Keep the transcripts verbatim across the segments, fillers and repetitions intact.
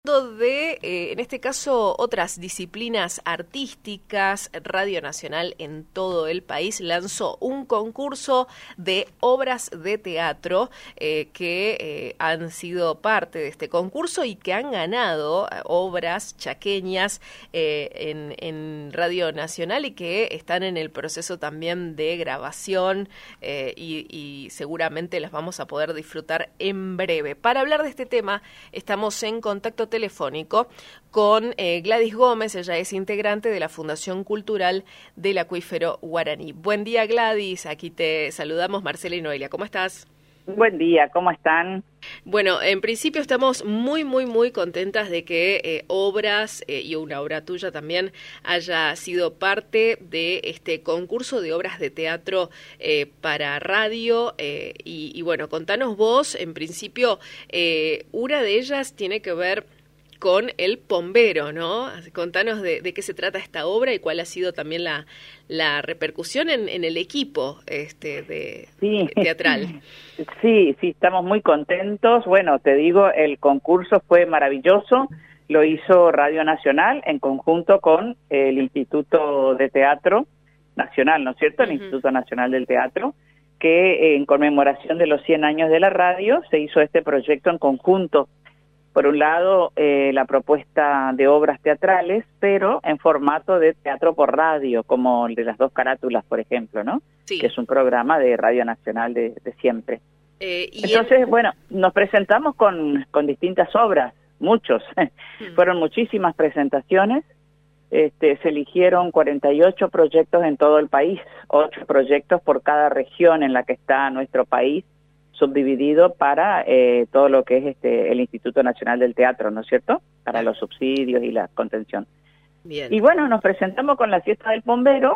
De, eh, en este caso, otras disciplinas artísticas, Radio Nacional en todo el país lanzó un concurso de obras de teatro eh, que eh, han sido parte de este concurso y que han ganado eh, obras chaqueñas eh, en, en Radio Nacional y que están en el proceso también de grabación eh, y, y seguramente las vamos a poder disfrutar en breve. Para hablar de este tema, estamos en contacto telefónico con eh, Gladys Gómez. Ella es integrante de la Fundación Cultural del Acuífero Guaraní. Buen día, Gladys. Aquí te saludamos, Marcela y Noelia. ¿Cómo estás? Buen día, ¿cómo están? Bueno, en principio estamos muy, muy, muy contentas de que eh, obras, eh, y una obra tuya también, haya sido parte de este concurso de obras de teatro eh, para radio. Eh, y, y bueno, contanos vos, en principio, eh, una de ellas tiene que ver con El Pombero, ¿no? Contanos de, de qué se trata esta obra y cuál ha sido también la, la repercusión en, en el equipo este de, sí. de teatral. Sí, sí, estamos muy contentos. Bueno, te digo, el concurso fue maravilloso. Lo hizo Radio Nacional en conjunto con el Instituto de Teatro Nacional, ¿no es cierto? El uh-huh. Instituto Nacional del Teatro, que en conmemoración de los cien años de la radio se hizo este proyecto en conjunto. Por un lado, eh, la propuesta de obras teatrales, pero en formato de teatro por radio, como el de Las Dos Carátulas, por ejemplo, ¿no? Sí. Que es un programa de Radio Nacional de, de siempre. Eh, ¿y Entonces, el... bueno, nos presentamos con, con distintas obras, muchos. Mm. Fueron muchísimas presentaciones. Este, se eligieron cuarenta y ocho proyectos en todo el país, ocho proyectos por cada región en la que está nuestro país, subdividido para eh, todo lo que es este el Instituto Nacional del Teatro, ¿no es cierto? Para ah. los subsidios y la contención. Bien. Y bueno, nos presentamos con la Fiesta del Pombero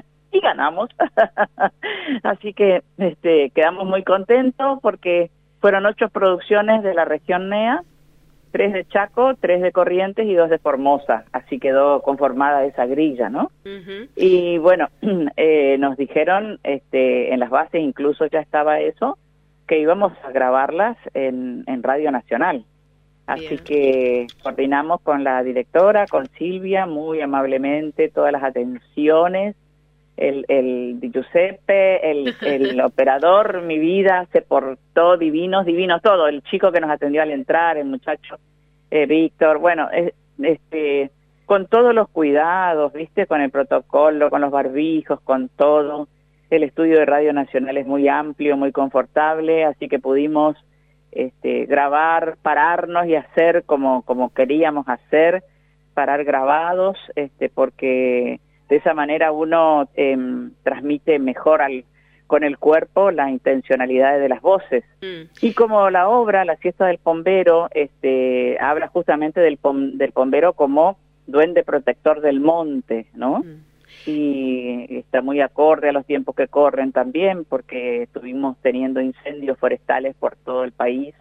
y ganamos. Así que este quedamos muy contentos porque fueron ocho producciones de la región N E A, tres de Chaco, tres de Corrientes y dos de Formosa. Así quedó conformada esa grilla, ¿no? Uh-huh. Y bueno, eh, nos dijeron, este en las bases incluso ya estaba eso, que íbamos a grabarlas en, en Radio Nacional. Así Bien. que coordinamos con la directora, con Silvia, muy amablemente, todas las atenciones, el, el Giuseppe, el, el operador, mi vida, se portó divinos, divinos, todo, el chico que nos atendió al entrar, el muchacho, eh, Víctor, bueno, es, este, con todos los cuidados, ¿viste? Con el protocolo, con los barbijos, con todo. El estudio de Radio Nacional es muy amplio, muy confortable, así que pudimos este, grabar, pararnos y hacer como, como queríamos hacer, parar grabados, este, porque de esa manera uno eh, transmite mejor al, con el cuerpo las intencionalidades de las voces. Mm. Y como la obra, La Fiesta del Pombero, este, habla justamente del, pom, del pombero como duende protector del monte, ¿no? Mm. Y está muy acorde a los tiempos que corren también, porque estuvimos teniendo incendios forestales por todo el país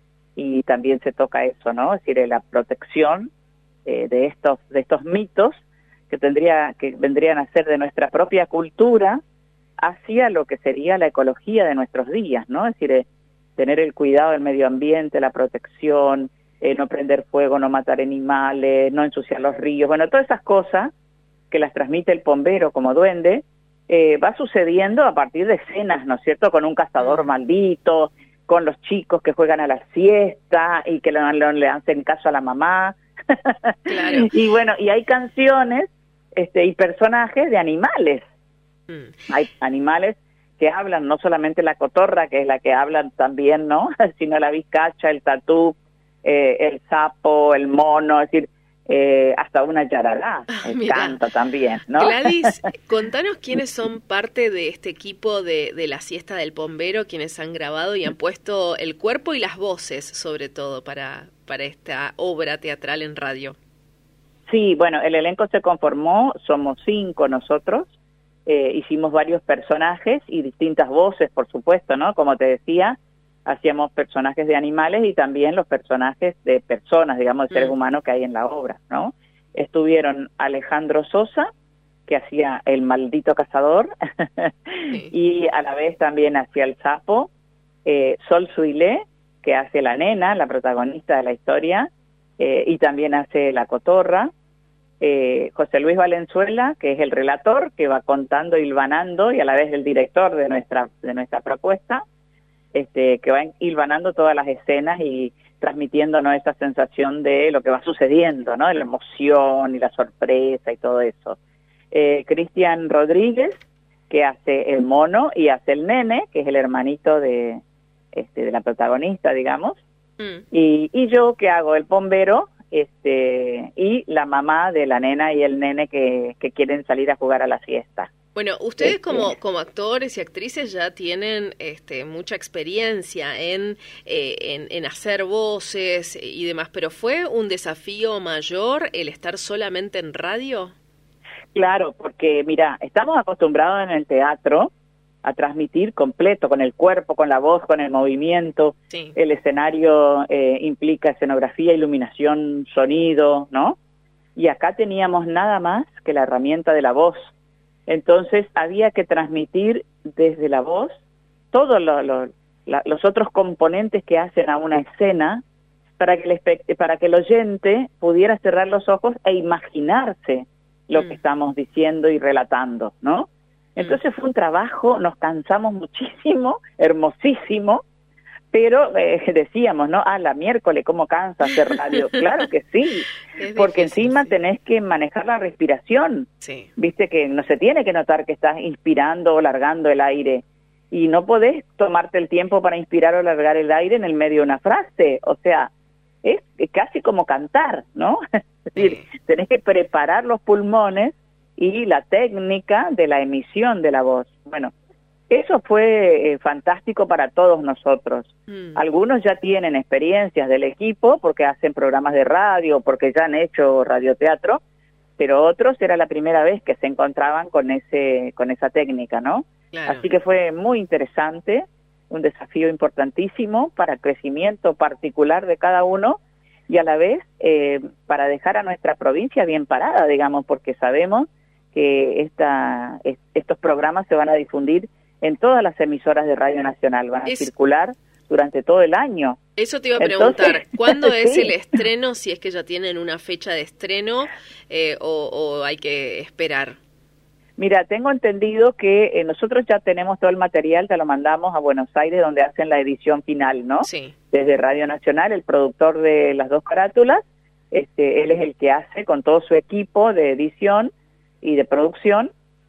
y también se toca eso, ¿no? Es decir, la protección eh, de estos de estos mitos que tendría que vendrían a ser de nuestra propia cultura hacia lo que sería la ecología de nuestros días, ¿no? Es decir, eh, tener el cuidado del medio ambiente, la protección, eh, no prender fuego, no matar animales, no ensuciar los ríos, bueno, todas esas cosas que las transmite el pombero como duende, eh, va sucediendo a partir de escenas, ¿no es cierto?, con un cazador maldito, con los chicos que juegan a la siesta y que le, le, le hacen caso a la mamá. Claro. Y bueno, y hay canciones este, y personajes de animales. Mm. Hay animales que hablan, no solamente la cotorra, que es la que hablan también, ¿no?, sino la vizcacha, el tatú, eh, el sapo, el mono, es decir, Eh, hasta una yarará, ah, el mira. canto también, ¿no? Gladys, contanos quiénes son parte de este equipo de, de La Siesta del Pombero, quienes han grabado y han puesto el cuerpo y las voces, sobre todo, para, para esta obra teatral en radio. Sí, bueno, el elenco se conformó, somos cinco nosotros, eh, hicimos varios personajes y distintas voces, por supuesto, ¿no? Como te decía, hacíamos personajes de animales y también los personajes de personas, digamos, de seres mm. humanos que hay en la obra, ¿no? Estuvieron Alejandro Sosa, que hacía el maldito cazador, sí. y a la vez también hacía el sapo, eh, Sol Suilé, que hace la nena, la protagonista de la historia, eh, y también hace La Cotorra. Eh, José Luis Valenzuela, que es el relator, que va contando, hilvanando, y a la vez el director de nuestra de nuestra propuesta, este, que va hilvanando todas las escenas y transmitiéndonos esa sensación de lo que va sucediendo, ¿no? De la emoción y la sorpresa y todo eso. Eh, Cristian Rodríguez, que hace el mono y hace el nene, que es el hermanito de, este, de la protagonista, digamos, mm. y, y yo, que hago el bombero, este y la mamá de la nena y el nene que, que quieren salir a jugar a la siesta. Bueno, ustedes este, como como actores y actrices ya tienen este, mucha experiencia en, eh, en, en hacer voces y demás, pero ¿fue un desafío mayor el estar solamente en radio? Claro, porque mira, estamos acostumbrados en el teatro a transmitir completo, con el cuerpo, con la voz, con el movimiento. Sí. El escenario eh, implica escenografía, iluminación, sonido, ¿no? Y acá teníamos nada más que la herramienta de la voz. Entonces había que transmitir desde la voz todos lo, lo, la, los otros componentes que hacen a una escena para que el, para que el oyente pudiera cerrar los ojos e imaginarse lo mm. que estamos diciendo y relatando, ¿no? Entonces fue un trabajo, nos cansamos muchísimo, hermosísimo, pero eh, decíamos, ¿no? Ah, la miércoles, ¿cómo cansa hacer radio? Claro que sí, es porque difícil, encima sí. tenés que manejar la respiración. Sí. Viste que no se tiene que notar que estás inspirando o largando el aire, y no podés tomarte el tiempo para inspirar o largar el aire en el medio de una frase. O sea, es, es casi como cantar, ¿no? Es decir, sí. tenés que preparar los pulmones y la técnica de la emisión de la voz. Bueno, eso fue eh, fantástico para todos nosotros. Mm. Algunos ya tienen experiencias del equipo porque hacen programas de radio, porque ya han hecho radioteatro, pero otros era la primera vez que se encontraban con ese con esa técnica, ¿no? Claro. Así que fue muy interesante, un desafío importantísimo para el crecimiento particular de cada uno y a la vez eh, para dejar a nuestra provincia bien parada, digamos, porque sabemos que esta, estos programas se van a difundir en todas las emisoras de Radio Nacional, van a es, circular durante todo el año. Eso te iba a preguntar, Entonces, ¿cuándo es sí. el estreno? Si es que ya tienen una fecha de estreno eh, o, o hay que esperar. Mira, tengo entendido que eh, nosotros ya tenemos todo el material, te lo mandamos a Buenos Aires, donde hacen la edición final, ¿no? Sí. Desde Radio Nacional, el productor de las dos carátulas, este, él es el que hace con todo su equipo de edición y de producción,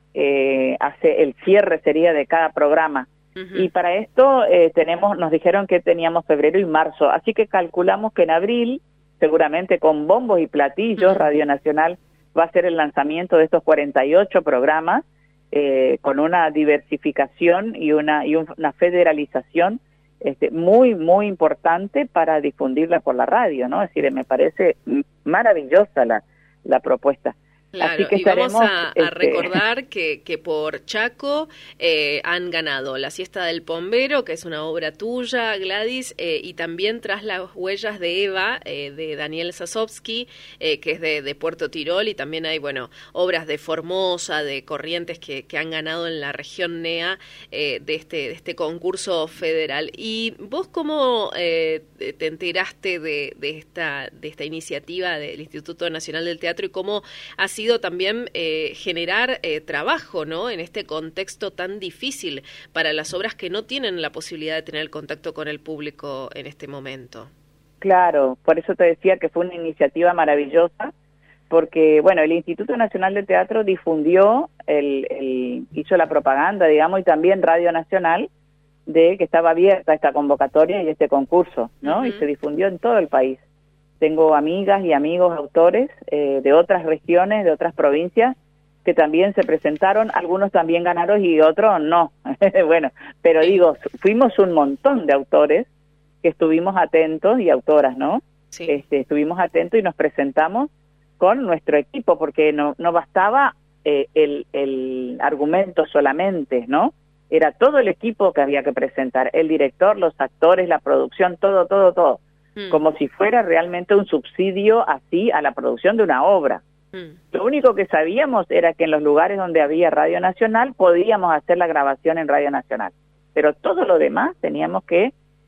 eh, hace el cierre sería de cada programa. Uh-huh. Y para esto eh, tenemos, nos dijeron que teníamos febrero y marzo, así que calculamos que en abril, seguramente con bombos y platillos, uh-huh. Radio Nacional va a hacer el lanzamiento de estos cuarenta y ocho programas eh, con una diversificación y una y una federalización este, muy, muy importante para difundirla por la radio, ¿no? Es decir, me parece maravillosa la, la propuesta. Claro, Así que y vamos a, este... a recordar que, que por Chaco eh, han ganado La Siesta del Pombero, que es una obra tuya, Gladys, eh, y también Tras las huellas de Eva, eh, de Daniel Sasovsky, eh, que es de, de Puerto Tirol, y también hay, bueno, obras de Formosa, de Corrientes, que, que han ganado en la región N E A eh, de, este, de este concurso federal. ¿Y vos cómo eh, te enteraste de, de, esta, de esta iniciativa del Instituto Nacional del Teatro y cómo ha sido también eh, generar eh, trabajo, ¿no? En este contexto tan difícil para las obras que no tienen la posibilidad de tener el contacto con el público en este momento? Claro, por eso te decía que fue una iniciativa maravillosa, porque, bueno, el Instituto Nacional de Teatro difundió, el, el, hizo la propaganda, digamos, y también Radio Nacional, de que estaba abierta esta convocatoria y este concurso, ¿no? Uh-huh. Y se difundió en todo el país. Tengo amigas y amigos autores eh, de otras regiones, de otras provincias, que también se presentaron, algunos también ganaron y otros no. Bueno, pero digo, fuimos un montón de autores que estuvimos atentos y autoras, ¿no? Sí. Este, estuvimos atentos y nos presentamos con nuestro equipo, porque no, no bastaba eh, el, el argumento solamente, ¿no? Era todo el equipo que había que presentar, el director, los actores, la producción, todo, todo, todo. Mm. Como si fuera realmente un subsidio así a la producción de una obra. Mm. Lo único que sabíamos era que en los lugares donde había Radio Nacional podíamos hacer la grabación en Radio Nacional, pero todo lo demás teníamos que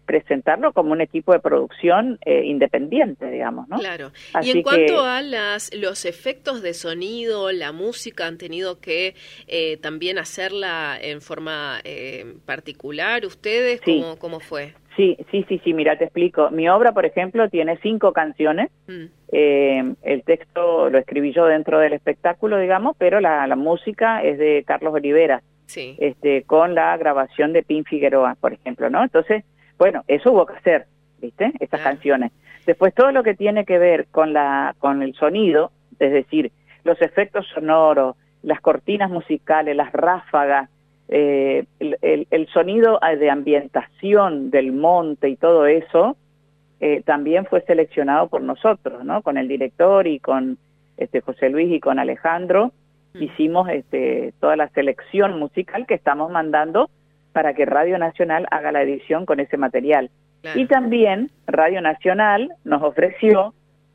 presentarlo como un equipo de producción eh, independiente, digamos, ¿no? Claro. Así y en cuanto que, a las los efectos de sonido, la música, ¿han tenido que eh, también hacerla en forma eh, particular ustedes? sí, ¿Cómo, cómo fue? Sí, sí, sí, sí, mira, te explico. Mi obra, por ejemplo, tiene cinco canciones. Mm. Eh, el texto lo escribí yo dentro del espectáculo, digamos, pero la, la música es de Carlos Olivera, Sí. este, con la grabación de Pin Figueroa, por ejemplo, ¿no? Entonces, bueno, eso hubo que hacer, ¿viste? Estas Claro. canciones. Después, todo lo que tiene que ver con la con el sonido, es decir, los efectos sonoros, las cortinas musicales, las ráfagas, eh, el, el, el sonido de ambientación del monte y todo eso, eh, también fue seleccionado por nosotros, ¿no? Con el director y con este José Luis y con Alejandro, mm. hicimos este toda la selección musical que estamos mandando para que Radio Nacional haga la edición con ese material. Claro. Y también Radio Nacional nos ofreció,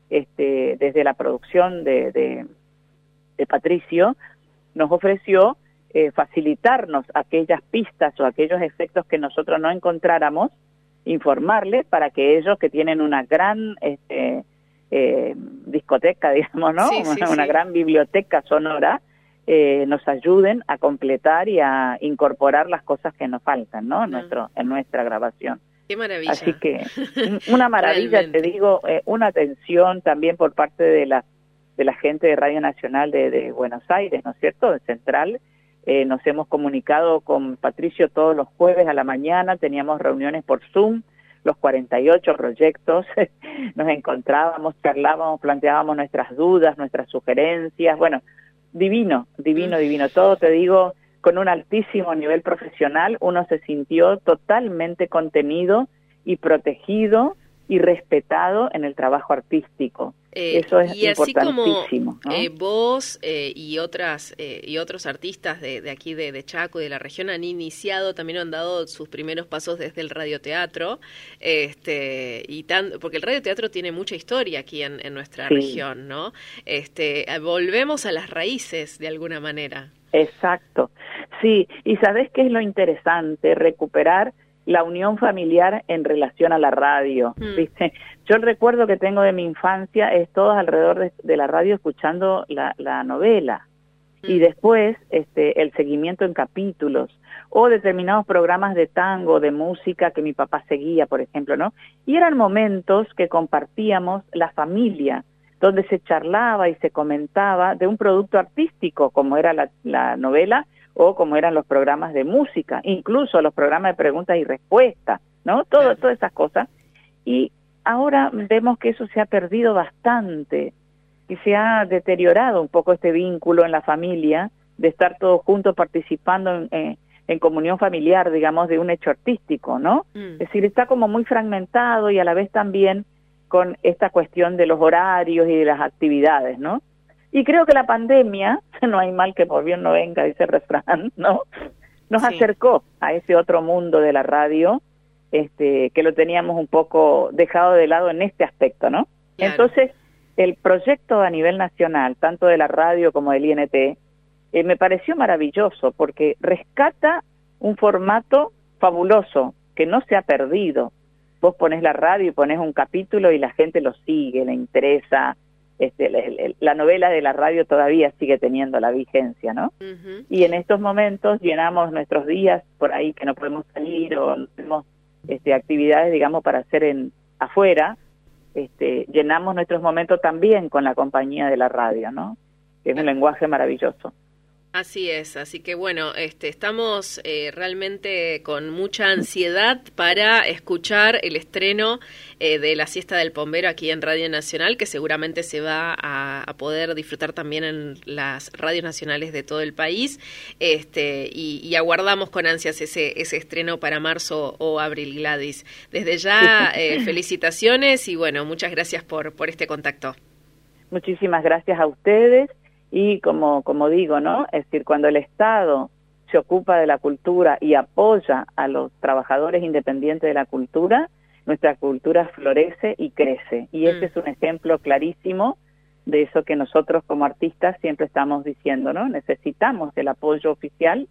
este desde la producción de, de, de Patricio, nos ofreció eh, facilitarnos aquellas pistas o aquellos efectos que nosotros no encontráramos, informarles para que ellos, que tienen una gran este, eh, discoteca, digamos, ¿no? Sí, sí, una sí. gran biblioteca sonora, eh, nos ayuden a completar y a incorporar las cosas que nos faltan, ¿no? En, ah. nuestro, en nuestra grabación. Qué maravilla. Así que una maravilla, te digo, eh, una atención también por parte de la de la gente de Radio Nacional de, de Buenos Aires, ¿no es cierto?, de Central. Eh, nos hemos comunicado con Patricio todos los jueves a la mañana, teníamos reuniones por Zoom, los cuarenta y ocho proyectos, nos encontrábamos, charlábamos, planteábamos nuestras dudas, nuestras sugerencias, bueno, divino, divino, mm. divino, todo te digo, con un altísimo nivel profesional, uno se sintió totalmente contenido y protegido y respetado en el trabajo artístico. Eh, Eso es y así importantísimo, como ¿no? eh, vos eh, y otras eh, y otros artistas de, de aquí de, de Chaco y de la región han iniciado, también han dado sus primeros pasos desde el radioteatro, este y tan porque el radioteatro tiene mucha historia aquí en, en nuestra sí. región, ¿no? Este volvemos a las raíces de alguna manera. Exacto, sí, y ¿sabés qué es lo interesante? Recuperar la unión familiar en relación a la radio, mm. ¿viste? Yo el recuerdo que tengo de mi infancia es todos alrededor de, de la radio escuchando la, la novela mm. y después este el seguimiento en capítulos o determinados programas de tango, de música que mi papá seguía, por ejemplo, ¿no? Y eran momentos que compartíamos la familia, donde se charlaba y se comentaba de un producto artístico como era la, la novela o como eran los programas de música, incluso los programas de preguntas y respuestas, ¿no? Todo, claro. Todas esas cosas. Y ahora vemos que eso se ha perdido bastante, y se ha deteriorado un poco este vínculo en la familia, de estar todos juntos participando en, en, en comunión familiar, digamos, de un hecho artístico, ¿no? Mm. Es decir, está como muy fragmentado y a la vez también con esta cuestión de los horarios y de las actividades, ¿no? Y creo que la pandemia, no hay mal que por bien no venga, dice el refrán, ¿no? Nos sí. acercó a ese otro mundo de la radio, este, que lo teníamos un poco dejado de lado en este aspecto, ¿no? Claro. Entonces, el proyecto a nivel nacional, tanto de la radio como del I N T, eh, me pareció maravilloso porque rescata un formato fabuloso que no se ha perdido. Vos ponés la radio y ponés un capítulo y la gente lo sigue, le interesa. Este, la, la novela de la radio todavía sigue teniendo la vigencia, ¿no? Uh-huh. Y en estos momentos llenamos nuestros días por ahí que no podemos salir o no tenemos este, actividades, digamos, para hacer en afuera, este, llenamos nuestros momentos también con la compañía de la radio, ¿no? Que es un lenguaje maravilloso. Así es, así que bueno, este, estamos eh, realmente con mucha ansiedad para escuchar el estreno eh, de La Siesta del Pombero aquí en Radio Nacional, que seguramente se va a, a poder disfrutar también en las radios nacionales de todo el país, este, y, y aguardamos con ansias ese, ese estreno para marzo o abril, Gladys. Desde ya, eh, felicitaciones y bueno, muchas gracias por, por este contacto. Muchísimas gracias a ustedes. Y como como digo, ¿no? Es decir, cuando el Estado se ocupa de la cultura y apoya a los trabajadores independientes de la cultura, nuestra cultura florece y crece. Y este mm. es un ejemplo clarísimo de eso que nosotros como artistas siempre estamos diciendo, ¿no? Necesitamos el apoyo oficial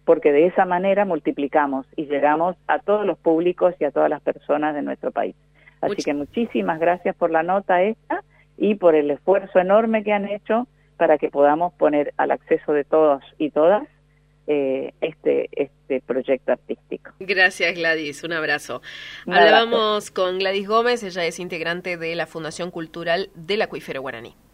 porque de esa manera multiplicamos y llegamos a todos los públicos y a todas las personas de nuestro país. Así Much- que muchísimas gracias por la nota esta y por el esfuerzo enorme que han hecho para que podamos poner al acceso de todos y todas eh, este este proyecto artístico. Gracias, Gladys, un abrazo. Un Hablábamos abrazo. con Gladys Gómez, ella es integrante de la Fundación Cultural del Acuífero Guaraní.